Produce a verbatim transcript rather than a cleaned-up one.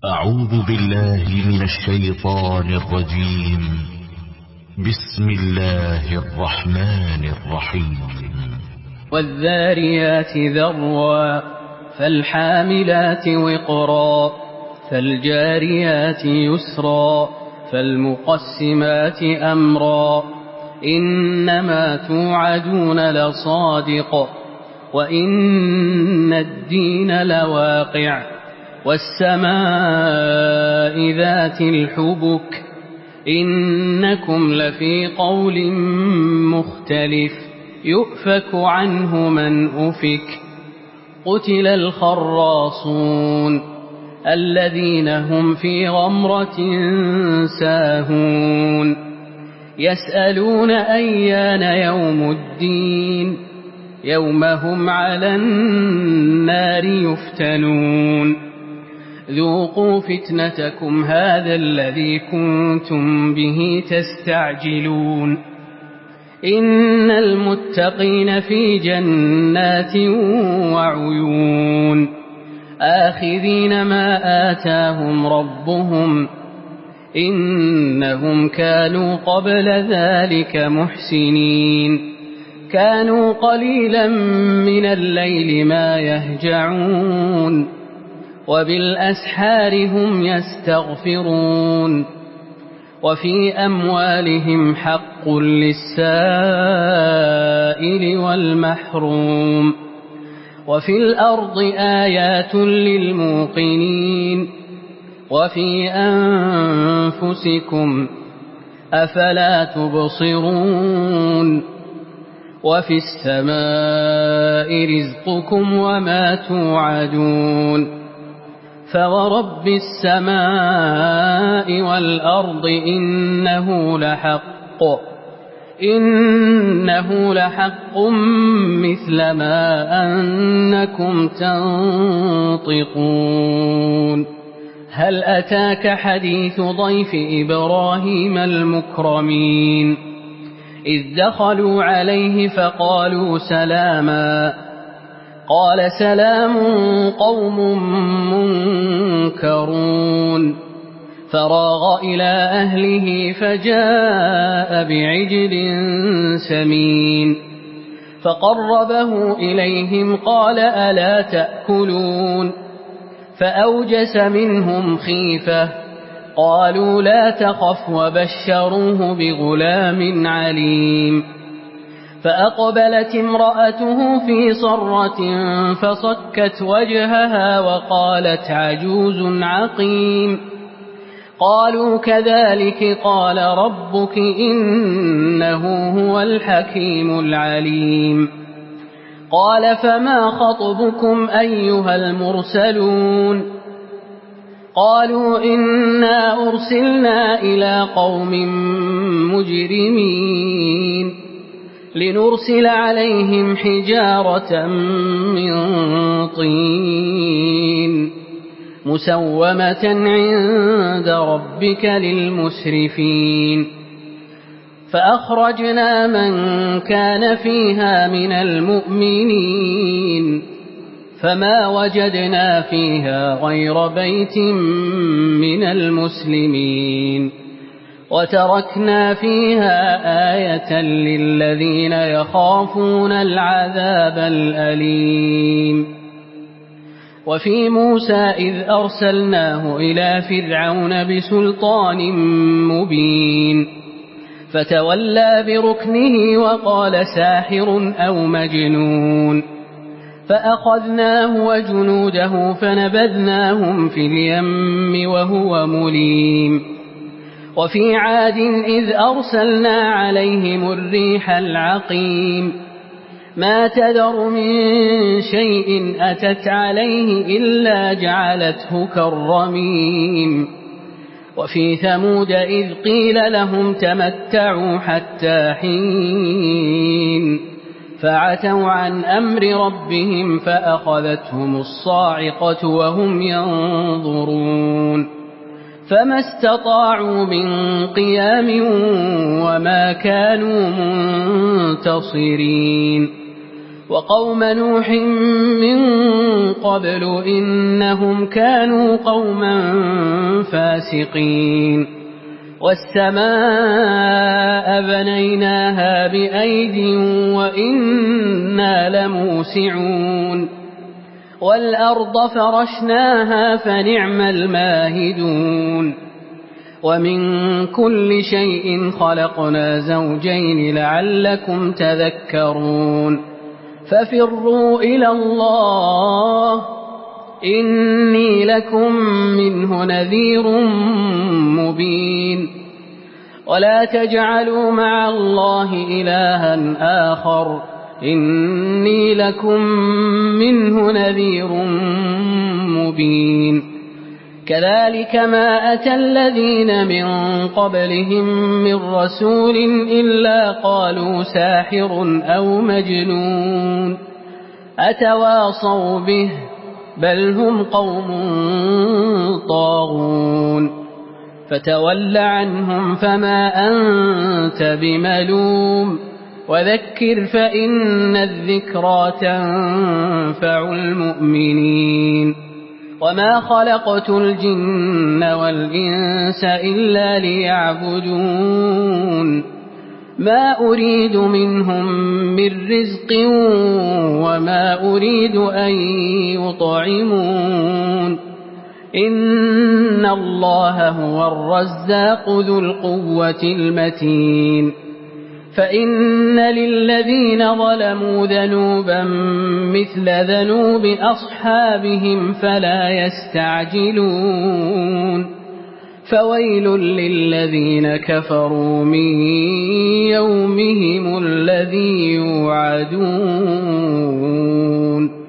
أعوذ بالله من الشيطان الرجيم. بسم الله الرحمن الرحيم. والذاريات ذروا فالحاملات وقرا فالجاريات يسرا فالمقسمات أمرا إنما توعدون لصادق وإن الدين لواقع والسماء ذات الحبك إنكم لفي قول مختلف يؤفك عنه من أفك قتل الخراصون الذين هم في غمرة ساهون يسألون أيان يوم الدين يوم هم على النار يفتنون ذوقوا فتنتكم هذا الذي كنتم به تستعجلون إن المتقين في جنات وعيون آخذين ما آتاهم ربهم إنهم كانوا قبل ذلك محسنين كانوا قليلا من الليل ما يهجعون وبالأسحار هم يستغفرون وفي أموالهم حق للسائل والمحروم وفي الأرض آيات للموقنين وفي أنفسكم أفلا تبصرون وفي السماء رزقكم وما توعدون فورب السماء والأرض إنه لحق إنه لحق مثل ما أنكم تنطقون هل أتاك حديث ضيف إبراهيم المكرمين إذ دخلوا عليه فقالوا سلاما قال سلام قوم منكرون فراغ إلى أهله فجاء بعجل سمين فقربه إليهم قال ألا تأكلون فأوجس منهم خيفة قالوا لا تخف وبشروه بغلام عليم فأقبلت امرأته في صرة فصكت وجهها وقالت عجوز عقيم قالوا كذلك قال ربك إنه هو الحكيم العليم قال فما خطبكم أيها المرسلون قالوا إنا أرسلنا إلى قوم مجرمين لنرسل عليهم حجارة من طين مسومة عند ربك للمسرفين فأخرجنا من كان فيها من المؤمنين فما وجدنا فيها غير بيت من المسلمين وتركنا فيها آية للذين يخافون العذاب الأليم وفي موسى إذ أرسلناه إلى فرعون بسلطان مبين فتولى بركنه وقال ساحر أو مجنون فأخذناه وجنوده فنبذناهم في اليم وهو مليم وفي عاد إذ أرسلنا عليهم الريح العقيم ما تذر من شيء أتت عليه إلا جعلته كالرميم وفي ثمود إذ قيل لهم تمتعوا حتى حين فعتوا عن أمر ربهم فأخذتهم الصاعقة وهم ينظرون فما استطاعوا من قيام وما كانوا منتصرين وقوم نوح من قبل إنهم كانوا قوما فاسقين والسماء بنيناها بأيد وإنا لموسعون والأرض فرشناها فنعم الماهدون ومن كل شيء خلقنا زوجين لعلكم تذكرون ففروا إلى الله إني لكم منه نذير مبين ولا تجعلوا مع الله إلها آخر إني لكم منه نذير مبين كذلك ما أتى الذين من قبلهم من رسول إلا قالوا ساحر أو مجنون أتواصوا به بل هم قوم طاغون فتول عنهم فما أنت بملوم وذكر فإن الذكرى تنفع المؤمنين وما خلقت الجن والإنس إلا ليعبدون ما أريد منهم من رزق وما أريد أن يطعمون إن الله هو الرزاق ذو القوة المتين فإن للذين ظلموا ذنوبا مثل ذنوب أصحابهم فلا يستعجلون فويل للذين كفروا من يومهم الذي يوعدون